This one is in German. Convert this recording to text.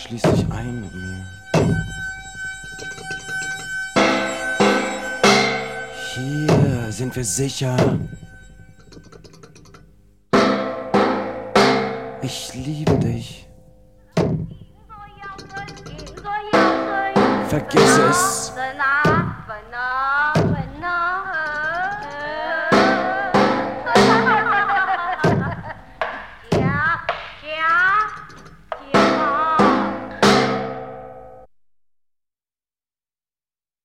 Schließ dich ein mit mir. Hier sind wir sicher. Ich liebe dich. Vergiss es.